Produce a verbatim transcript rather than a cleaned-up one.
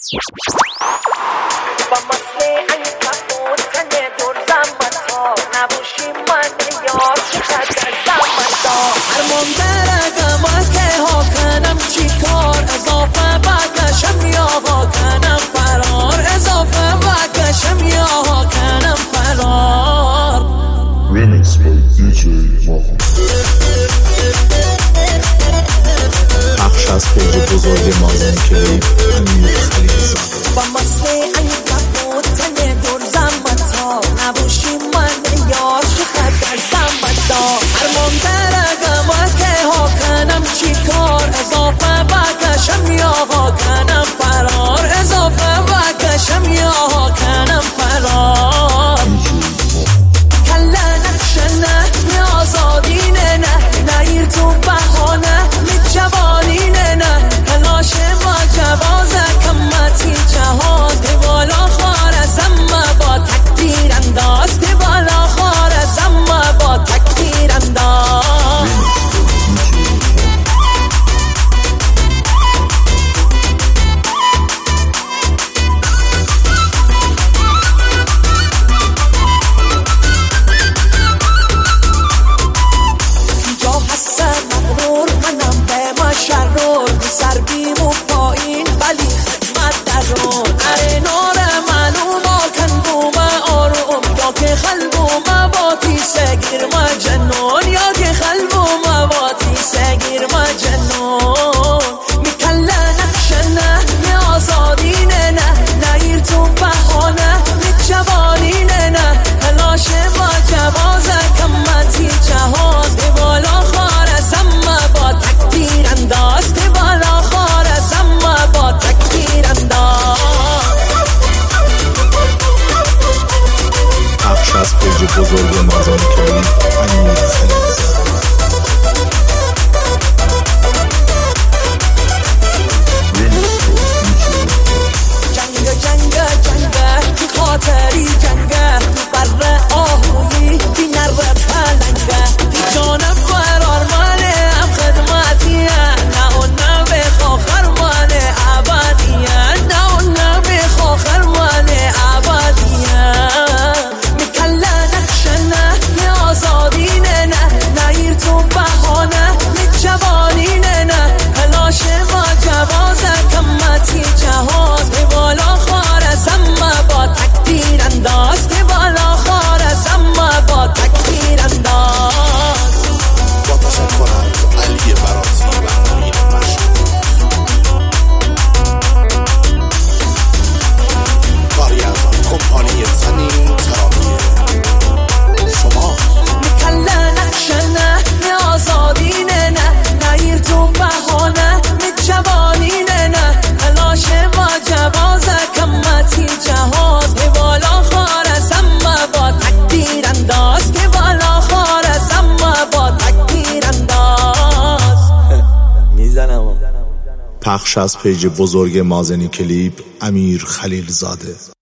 پخش از پیج بزرگ مازن کلیپ امیر خلیلزاده. با مسئله این کبود تنه دور زمت ها نباشی من یار شخد در زمت ها هرمان درگم و که ها کنم چی کار اضافه بکشم یا ها کنم فرار اضافه بکشم یا ها کنم فرار کله نقشنه نیازادینه نه نیر تو بهانه می جوانینه نه کلاش ما جوازه کمتی جهاز که بالا خارزم با تکتیر انداز که بالا خارزم با تکتیر انداز سر بیمو پایین ولی خدمت درون اره نار معلوم آکن بوم آروم یا که خلبوم باتی سگیر ما جنون یا که خلبوم باتی سگیر ما جنون میکله نقشنه می آزادینه نه نیر تو بهانه می جوانینه نه کلاش ما جوازه کمتی جهاز که بالا خارزم با تکتیر انداز که بالا خارزم با تکتیر انداز. پخش از پیج بزرگ مازن کلیپ امیر خلیلزاده. جنگ جنگ جنگ تو خاطری جنگ تو بر آهویی بی نر پلنگه بی جانب فرار ماله هم خدمتیه نه اون نبی خوخر ماله عبادیه نه اون نبی خوخر ماله عبادیه میکله نقشنه می آزادینه نه نیر تو بهانه می جوانینه نه کلاش ما جوازه کمتی جهاز که بالا خارزم با تکتیر انداز که بالا خارزم با تکتیر انداز. با تشکرم علی براتی و امین مشهور کاری از کمپانی تنین ترامیه شما میکله نقشنه می آزادینه نه نیر تو بهانه می جوانینه نه کلاش ما جوازه کمتی جهاز که بالا خارزم با تکتیر انداز که بالا خارزم با تکتیر انداز میزنم. پخش از پیج بزرگ مازن کلیپ امیر خلیلزاده.